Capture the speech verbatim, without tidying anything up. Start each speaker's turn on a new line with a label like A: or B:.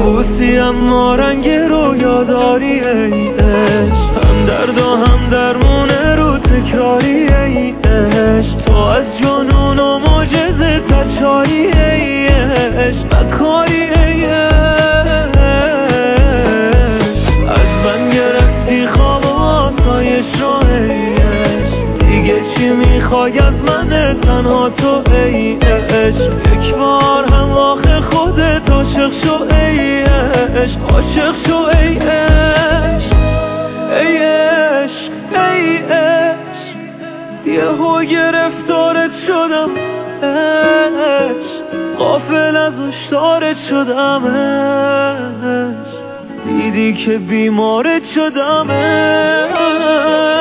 A: کابوسی اما رنگ رویا داری ای عشق، هم درد و هم درمونه رو تکراری ای عشق، تو از جنون و معجزه تچاری ای عشق، بکاری ای عشق، از من گرفتی خواب و آسایش رو ای عشق، دیگه چی میخوای از من تنها تو ای عشق، یک بار هم آخه خودت عاشق شو ای عشق، عاشق شو ای عشق، ای عشق ای عشق، یهو گرفتارت شدم عشق، غافل از هشدارت شدم عشق، دیدی که بیمارت شدم عشق.